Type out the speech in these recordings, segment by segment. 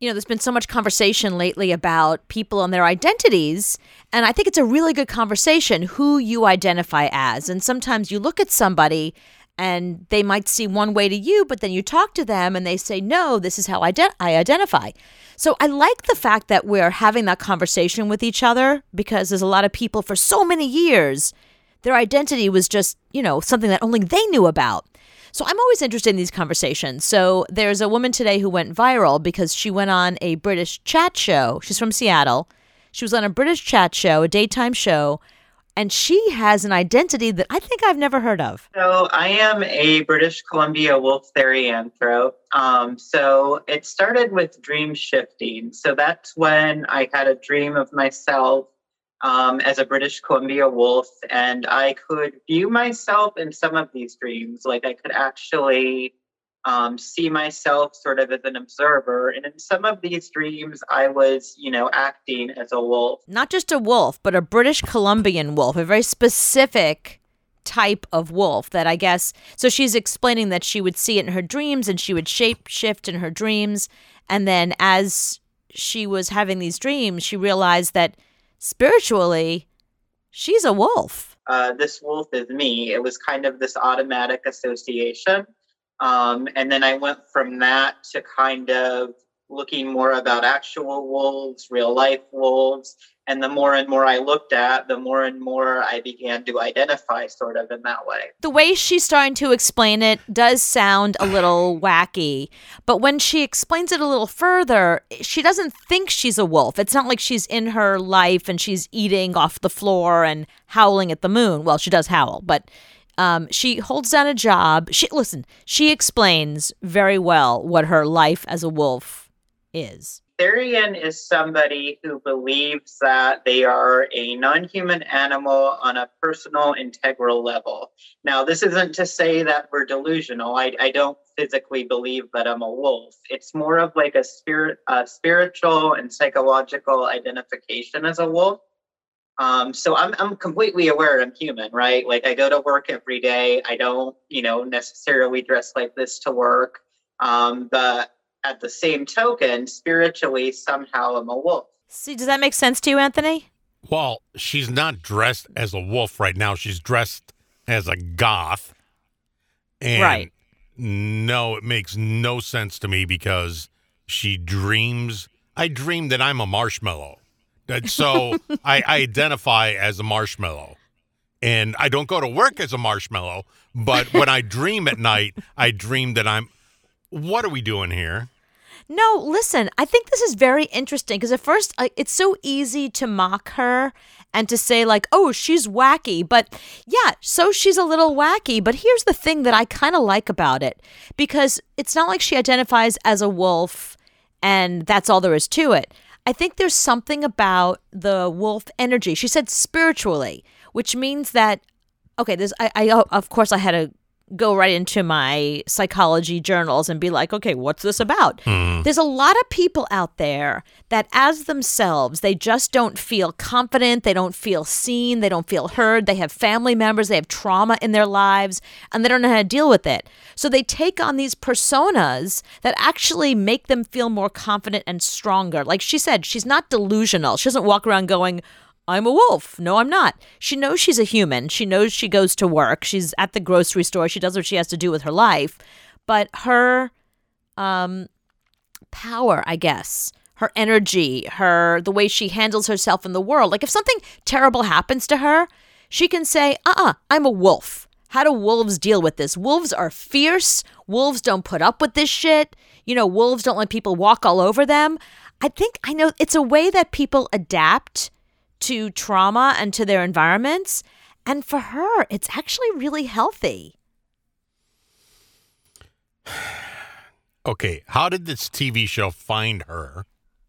there's been so much conversation lately about people and their identities. And I think it's a really good conversation who you identify as. And sometimes you look at somebody and they might see one way to you, but then you talk to them and they say, no, this is how I identify. So I like the fact that we're having that conversation with each other, because there's a lot of people for so many years, their identity was just, something that only they knew about. So I'm always interested in these conversations. So there's a woman today who went viral because she went on a British chat show. She's from Seattle. She was on a British chat show, a daytime show, and she has an identity that I think I've never heard of. So I am a British Columbia wolf therianthrope. So it started with dream shifting. So that's when I had a dream of myself as a British Columbia wolf, and I could view myself in some of these dreams. Like I could actually see myself sort of as an observer. And in some of these dreams, I was, acting as a wolf. Not just a wolf, but a British Columbian wolf, a very specific type of wolf that I guess, so she's explaining that she would see it in her dreams and she would shape shift in her dreams. And then as she was having these dreams, she realized that spiritually, she's a wolf. This wolf is me. It was kind of this automatic association. And then I went from that to kind of looking more about actual wolves, real life wolves. And the more and more I looked at, the more and more I began to identify sort of in that way. The way she's starting to explain it does sound a little wacky, but when she explains it a little further, she doesn't think she's a wolf. It's not like she's in her life and she's eating off the floor and howling at the moon. Well, she does howl, but she holds down a job. She explains very well what her life as a wolf is. Therian is somebody who believes that they are a non-human animal on a personal, integral level. Now, this isn't to say that we're delusional. I don't physically believe that I'm a wolf. It's more of like a spiritual and psychological identification as a wolf. So I'm completely aware I'm human, right? Like I go to work every day. I don't, necessarily dress like this to work. But at the same token, spiritually, somehow I'm a wolf. See, does that make sense to you, Anthony? Well, she's not dressed as a wolf right now. She's dressed as a goth. And right. No, it makes no sense to me because she dreams. I dream that I'm a marshmallow. So I identify as a marshmallow. And I don't go to work as a marshmallow, but when I dream at night, I dream that I'm... What are we doing here? No, listen, I think this is very interesting because at first it's so easy to mock her and to say like, oh, she's wacky. But yeah, so she's a little wacky. But here's the thing that I kind of like about it, because it's not like she identifies as a wolf and that's all there is to it. I think there's something about the wolf energy. She said spiritually, which means that, okay, of course I had to go right into my psychology journals and be like, okay, what's this about? There's a lot of people out there that as themselves, they just don't feel confident. They don't feel seen. They don't feel heard. They have family members. They have trauma in their lives and they don't know how to deal with it. So they take on these personas that actually make them feel more confident and stronger. Like she said, she's not delusional. She doesn't walk around going, I'm a wolf. No, I'm not. She knows she's a human. She knows she goes to work. She's at the grocery store. She does what she has to do with her life. But her power, I guess, her energy, the way she handles herself in the world. Like if something terrible happens to her, she can say, I'm a wolf. How do wolves deal with this? Wolves are fierce. Wolves don't put up with this shit. Wolves don't let people walk all over them. I know it's a way that people adapt to trauma and to their environments. And for her, it's actually really healthy. Okay, how did this TV show find her?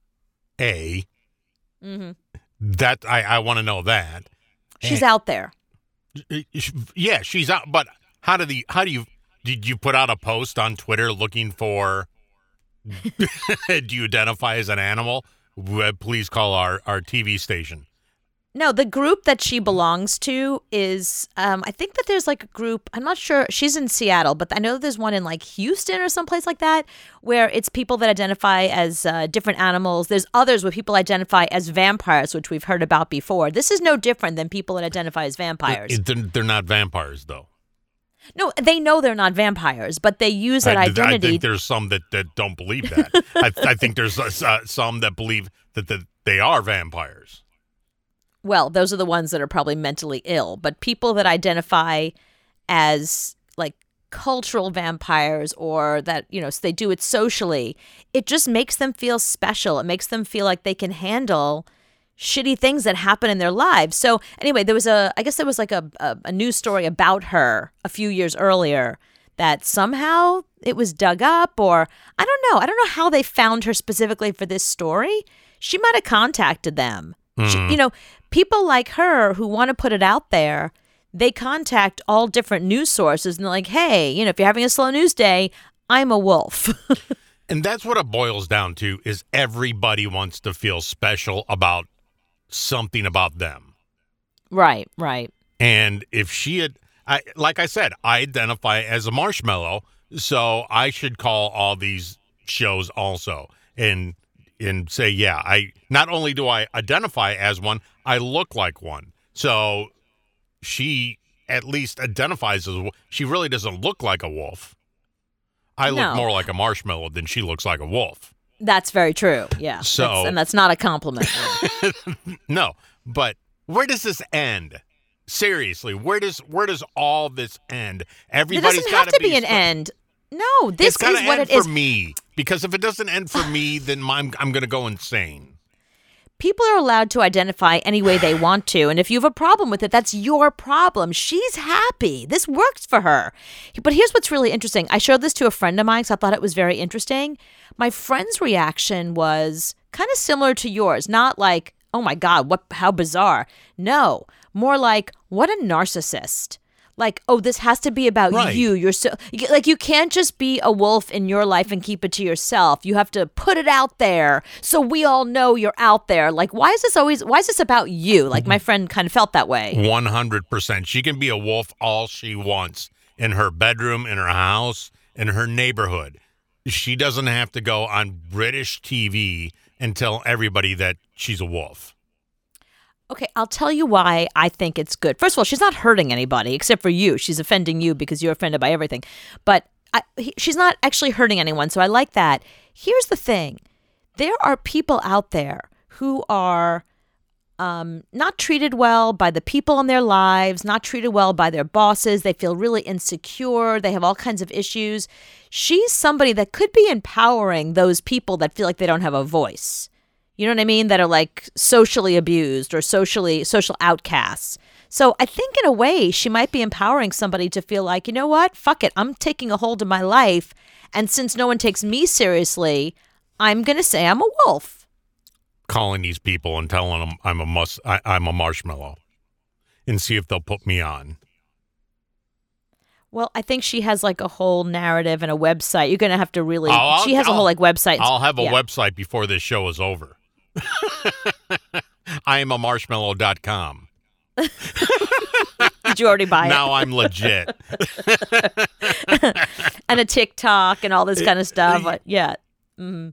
That I want to know that. She's out there. Yeah, she's out. But did you put out a post on Twitter looking for, do you identify as an animal? Please call our TV station. No, the group that she belongs to is, I think that there's like a group, I'm not sure, she's in Seattle, but I know there's one in like Houston or someplace like that, where it's people that identify as different animals. There's others where people identify as vampires, which we've heard about before. This is no different than people that identify as vampires. They're not vampires, though. No, they know they're not vampires, but they use that identity. I think there's some that don't believe that. I think there's some that believe that they are vampires. Well, those are the ones that are probably mentally ill, but people that identify as like cultural vampires or that, they do it socially, it just makes them feel special. It makes them feel like they can handle shitty things that happen in their lives. So anyway, there was a news story about her a few years earlier that somehow it was dug up, or I don't know how they found her specifically for this story. She might have contacted them. People like her who want to put it out there, they contact all different news sources and they're like, hey, if you're having a slow news day, I'm a wolf. And that's what it boils down to, is everybody wants to feel special about something about them. Right. And if she had, like I said, I identify as a marshmallow, so I should call all these shows also and say, yeah, not only do I identify as one, I look like one. So she at least identifies as a wolf. She really doesn't look like a wolf. I look more like a marshmallow than she looks like a wolf. That's very true. Yeah. And that's not a compliment. No, but where does this end? Seriously, where does all this end? Everybody's got to be. It doesn't have to be an end. No, this is what it is for me. Because if it doesn't end for me, then I'm going to go insane. People are allowed to identify any way they want to, and if you have a problem with it, that's your problem. She's happy. This works for her. But here's what's really interesting. I showed this to a friend of mine because I thought it was very interesting. My friend's reaction was kind of similar to yours. Not like, oh my God, how bizarre. No, more like, what a narcissist. Like, oh, this has to be about you. You're so like, you can't just be a wolf in your life and keep it to yourself. You have to put it out there so we all know you're out there. Like, why is this about you? Like, my friend kind of felt that way. 100%. She can be a wolf all she wants in her bedroom, in her house, in her neighborhood. She doesn't have to go on British TV and tell everybody that she's a wolf. Okay, I'll tell you why I think it's good. First of all, she's not hurting anybody except for you. She's offending you because you're offended by everything. But she's not actually hurting anyone, so I like that. Here's the thing. There are people out there who are not treated well by the people in their lives, not treated well by their bosses. They feel really insecure. They have all kinds of issues. She's somebody that could be empowering those people that feel like they don't have a voice. You know what I mean? That are like socially abused or social outcasts. So I think in a way she might be empowering somebody to feel like, you know what? Fuck it. I'm taking a hold of my life. And since no one takes me seriously, I'm going to say I'm a wolf. Calling these people and telling them I'm a marshmallow and see if they'll put me on. Well, I think she has like a whole narrative and a website. You're going to have to really, she has a whole like website. I'll have a website before this show is over. I am a marshmallow.com. Did you already buy it? Now I'm legit. And a TikTok and all this kind of stuff. Yeah. Mm-hmm.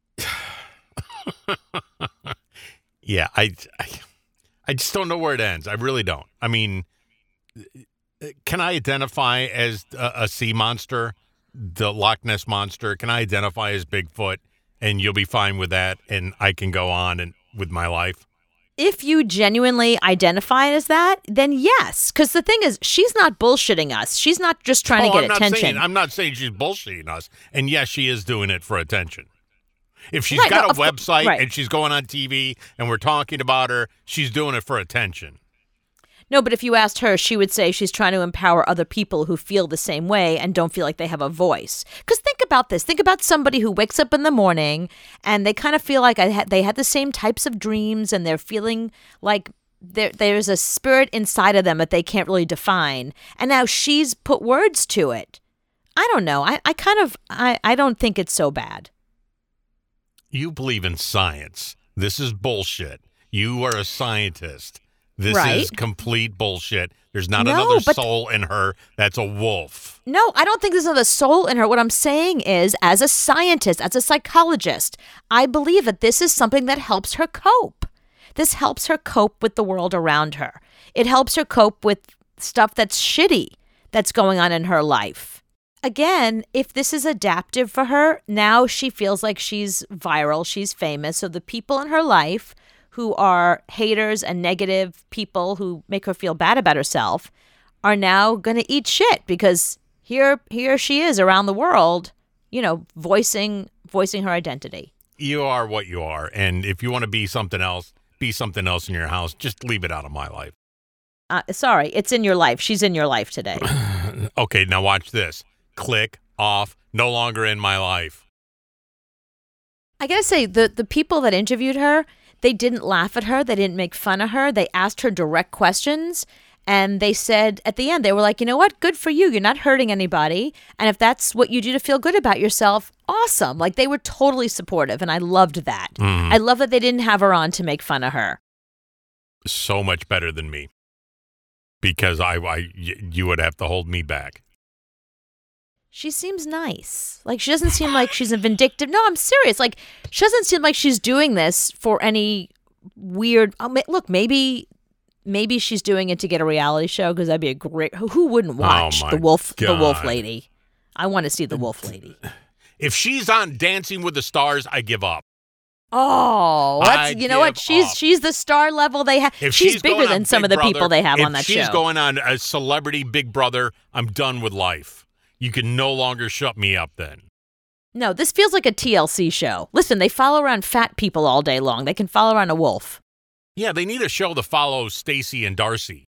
Yeah, I just don't know where it ends. I really don't. I mean, can I identify as a sea monster, the Loch Ness Monster? Can I identify as Bigfoot? And you'll be fine with that, and I can go on and with my life? If you genuinely identify as that, then yes. Because the thing is, she's not bullshitting us. She's not just trying to get attention. I'm not saying she's bullshitting us. And yes, she is doing it for attention. If she's got a website and she's going on TV and we're talking about her, she's doing it for attention. No, but if you asked her, she would say she's trying to empower other people who feel the same way and don't feel like they have a voice. Because think about this. Think about somebody who wakes up in the morning and they kind of feel like they had the same types of dreams and they're feeling like there's a spirit inside of them that they can't really define. And now she's put words to it. I don't know. I don't think it's so bad. You believe in science. This is bullshit. You are a scientist. This Right. is complete bullshit. There's not No, another but- soul in her. That's a wolf. No, I don't think there's another soul in her. What I'm saying is, as a scientist, as a psychologist, I believe that this is something that helps her cope. This helps her cope with the world around her. It helps her cope with stuff that's shitty that's going on in her life. Again, if this is adaptive for her, now she feels like she's viral, she's famous. So the people in her life who are haters and negative people who make her feel bad about herself are now going to eat shit because here she is around the world, voicing her identity. You are what you are. And if you want to be something else in your house. Just leave it out of my life. Sorry, it's in your life. She's in your life today. Okay, now watch this. Click off. No longer in my life. I gotta say, the people that interviewed her, they didn't laugh at her. They didn't make fun of her. They asked her direct questions. And they said at the end, they were like, you know what? Good for you. You're not hurting anybody. And if that's what you do to feel good about yourself, awesome. Like they were totally supportive. And I loved that. I love that they didn't have her on to make fun of her. So much better than me. Because you would have to hold me back. She seems nice. Like she doesn't seem like she's a vindictive. No, I'm serious. Like she doesn't seem like she's doing this for any weird. Look, maybe she's doing it to get a reality show because that'd be a great. Who wouldn't watch my the wolf God. lady? I want to see the wolf lady. If she's on Dancing with the Stars, I give up. Oh, you know what? give up. She's the star level they have. If She's bigger going on than some of Big the people Brother, they have on that If she's show. going on a Celebrity Big Brother, I'm done with life. You can no longer shut me up then. No, this feels like a TLC show. Listen, they follow around fat people all day long. They can follow around a wolf. Yeah, they need a show to follow Stacey and Darcy.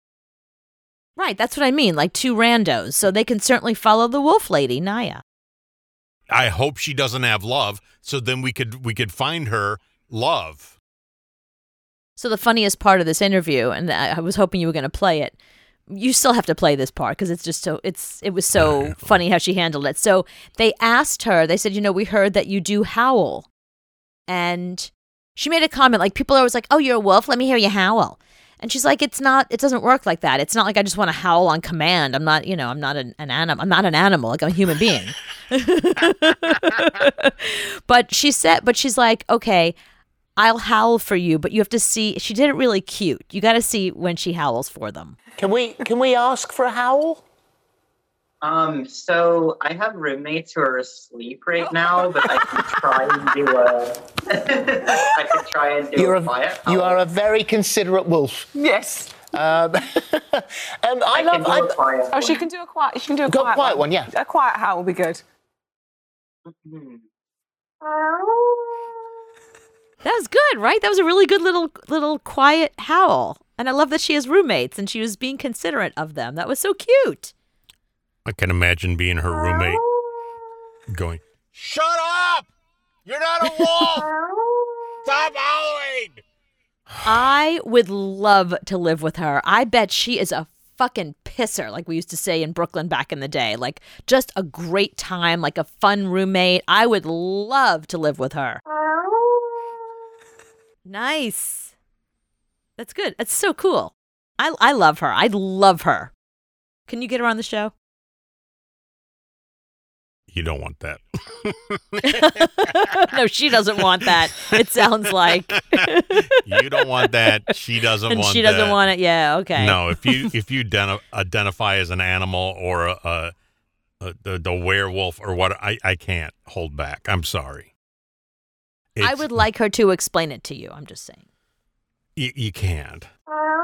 Right, that's what I mean, like two randos. So they can certainly follow the wolf lady, Naya. I hope she doesn't have love, so then we could find her love. So the funniest part of this interview, and I was hoping you were going to play it. You still have to play this part because it's just it was so funny how she handled it. So they asked her, they said, we heard that you do howl. And she made a comment like, people are always like, oh, you're a wolf, let me hear you howl. And she's like, it doesn't work like that. It's not like I just want to howl on command. I'm not, I'm not an animal. I'm not an animal. Like I'm a human being. But she's like, okay, I'll howl for you, but you have to see. She did it really cute. You got to see when she howls for them. Can we ask for a howl? So I have roommates who are asleep right now, but I can try and do a quiet howl. You are a very considerate wolf. Yes. I can do a quiet Oh, she one. can do a quiet. She can do a Go quiet, quiet one, yeah. A quiet howl will be good. Mhm. That was good, right? That was a really good little quiet howl. And I love that she has roommates and she was being considerate of them. That was so cute. I can imagine being her roommate going, "Shut up! You're not a wolf! Stop howling!" I would love to live with her. I bet she is a fucking pisser, like we used to say in Brooklyn back in the day. Like just a great time, like a fun roommate. I would love to live with her. Nice. That's good. That's so cool. I love her. I love her. Can you get her on the show? You don't want that. No, she doesn't want that. It sounds like. You don't want that. She doesn't And want she that. doesn't want it. Yeah, okay. No, if you identify as an animal or the werewolf or what, I can't hold back. I'm sorry. I would like her to explain it to you. I'm just saying. You can't.